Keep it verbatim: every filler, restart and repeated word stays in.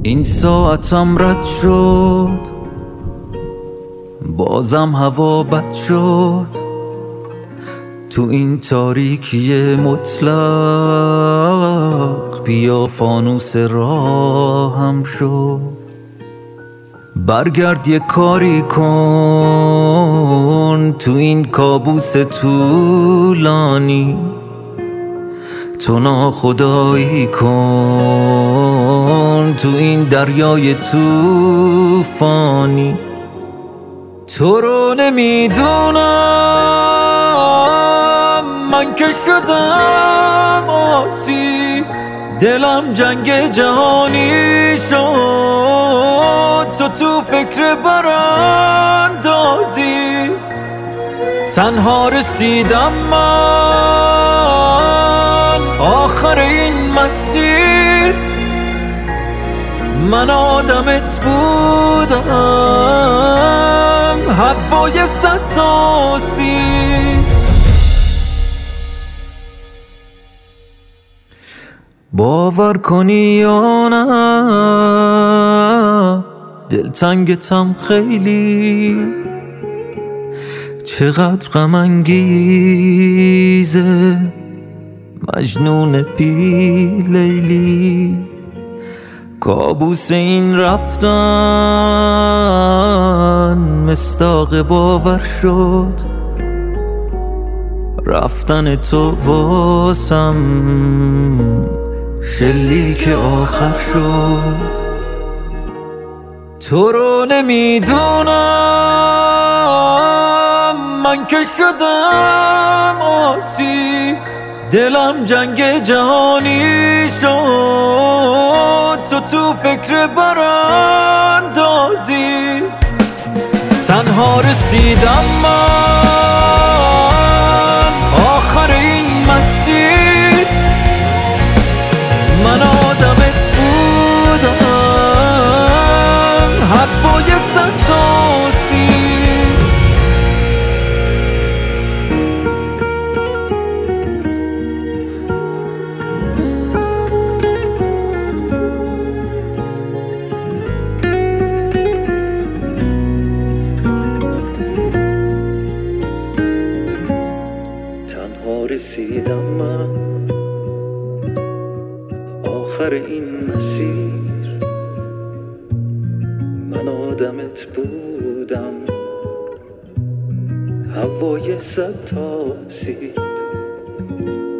این ساعتم رد شد، بازم هوا بد شد. تو این تاریکی مطلق بیا فانوس راهم شو. برگرد یه کاری کن تو این کابوس طولانی، تو ناخدایی کن تو این دریای طوفانی. تو رو نمیدونم من که شدم آسی، دلم جنگ جهانی شد. تو تو فکر براندازی تنها رسیدم من آخر این مسیر. من آدمت بودم هوای ستاسی. باور کنی یا نه دلتنگتم خیلی، چقدر غم انگیزه مجنون بی لیلی. کابوس این رفتن مصداق باور شد، رفتن تو واسم شلیک آخر شد. تو رو نمیدونم من که شدم آسی، دلم جنگ جهانی شد. تو تو فکر براندازی تنها رسیدم من آخر این مسیر. من آدمت بودم هوای ستاسی. رسیدم من آخر این مسیر. من آدمت بودم هوای ستاسی.